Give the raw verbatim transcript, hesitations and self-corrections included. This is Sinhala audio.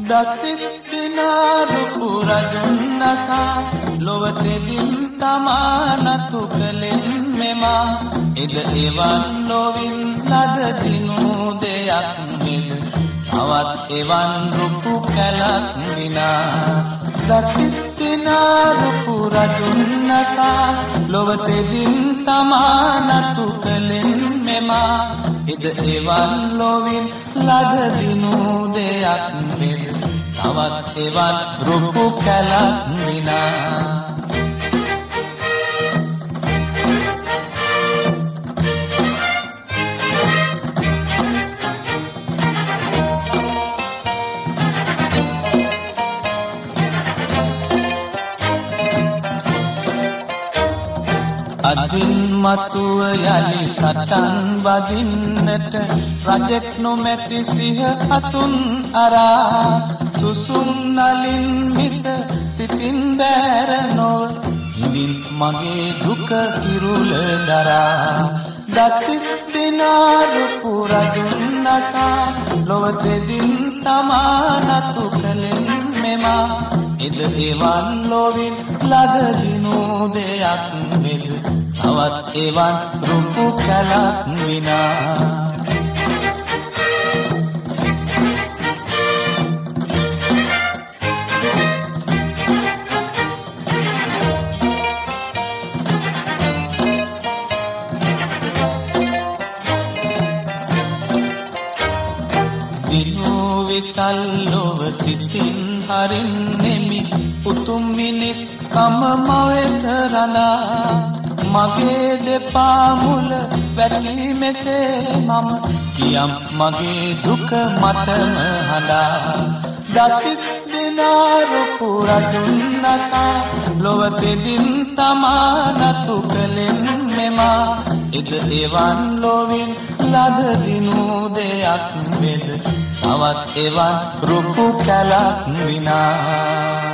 දසිස් දිනාරුපු රජුන් නසා ලොවතෙදින් තමා නතු කලෙන් මෙමා එද එවන් නොවින් ලද දිනු දෙයක් මෙද තවත් එවන් රුපු කැලක් විනා දසිස් දිනාරුපු රජුන් නසා ලොවතෙදින් තමා නතු කලෙන් මෙමා එද එවන් ලොවින් ලද දිනු දෙයක් මෙද තවත් එවන් රුපු කැලක් විනා අදින් මතුව යලි සටන් වදින්නට රජෙක් නොමැති සිහ අසුන් අරා සුසුම් නලින් මිස සිතින් බෑර නොව හිඳින් මගේ දුක කිරුල දරා දසිස් දිනාරුපු රජුන් නසා ලොවතෙදින් තමා නතු කලෙන් මෙමා එද එවන් ලොවින් ලද දිනු දෙයක් මෙද තවත් එවන් රුපු කැලක් විනා දිනු විසල් ලොව සිතින් හරින්නෙමි උතුම් මිනිස් කම මවෙත රඳා මගේ දෙපා මුල වැටි මෙසේ මම කියම් මගේ දුක මටම හඬා දසිස් දිනාරුපු රජුන් නසා ලොවතෙදින් තමා නතු කලෙන් මෙමා එද එවන් ලොවින් ලද දිනු දෙයක් මෙද තවත් එවන් රුපු කැලක් විනා